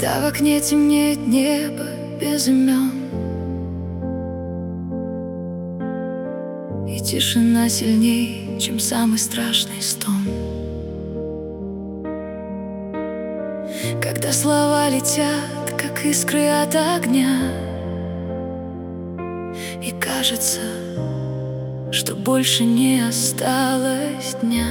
Когда в окне темнеет небо без имен, и тишина сильней, чем самый страшный стон. Когда слова летят, как искры от огня, и кажется, что больше не осталось дня.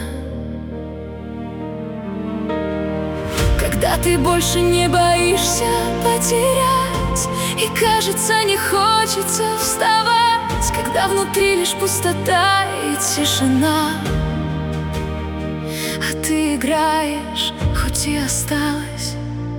Когда ты больше не боишься потерять, и кажется, не хочется вставать, когда внутри лишь пустота и тишина, а ты играешь, хоть и осталась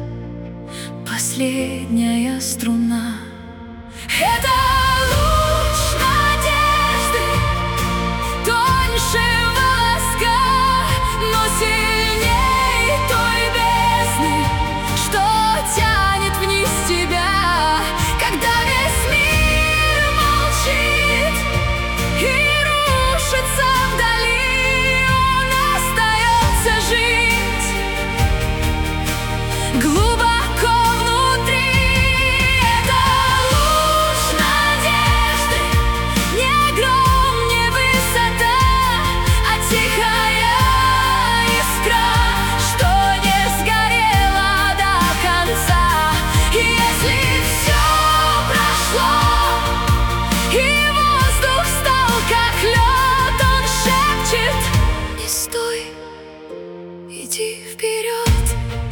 последняя струна. Это луч надежды, тоньше волоска, но сильней той бездны, что тянет вниз тебя. Когда весь мир молчит и рушится вдали, он остается жить глубоко внутри. Это луч надежды, не гром, не высота, а тихая искра, что не сгорела до конца. И если все прошло, и воздух стал как лед, он шепчет: не стой, иди вперед.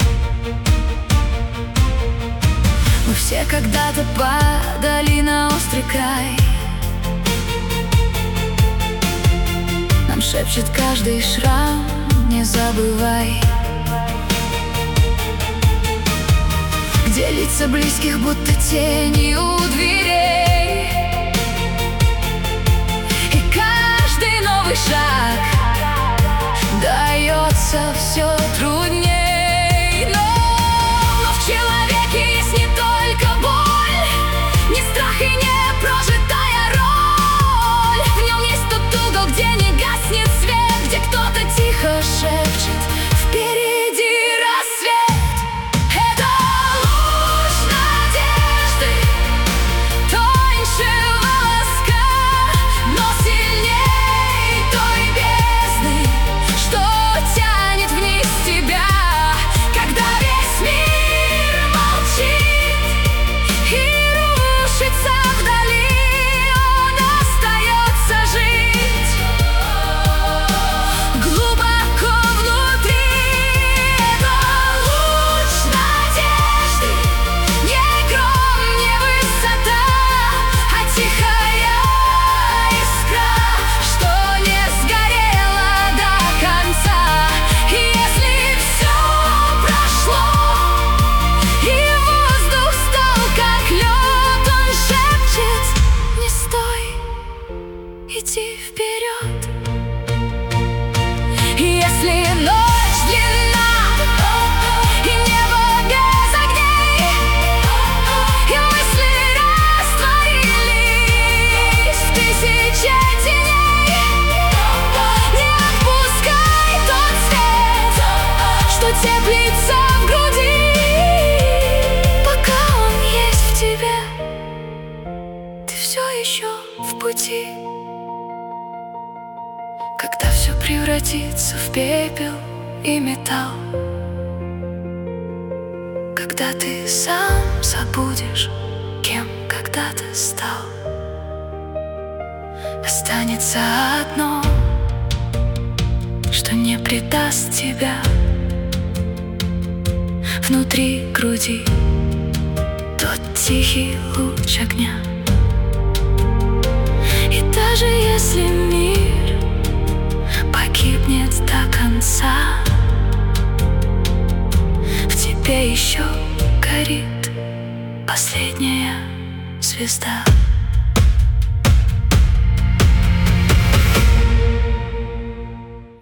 Мы все когда-то падали на острый край, нам шепчет каждый шрам: не забывай. Где лица близких будто тени у дверей, и каждый новый шаг дается все трудней. Но в человеке есть не только боль, не страх и не прожитая роль. В нем есть тот угол, где не гаснет свет, где кто-то тихо шепчет: впереди рассвет. Это луч надежды, тоньше волоска, но сильней той бездны, что тянет вниз тебя. Когда весь мир молчит и рушится вдали, он остается жить глубоко внутри. Это луч надежды, не гром, не высота, а тихая искра, что не сгорела до конца. И если все прошло, и воздух стал как лед, он шепчет: не стой, иди вперед. И если ночь длинна, и небо без огней, и мысли растворились в тысяче теней, не отпускай тот свет, что теплится в груди. Пока он есть в тебе, ты все еще в пути. Когда все превратится в пепел и металл, когда ты сам забудешь, кем когда-то стал, останется одно, что не предаст тебя. Внутри груди тот тихий луч огня. И даже если мир погибнет до конца, в тебе еще горит последняя звезда.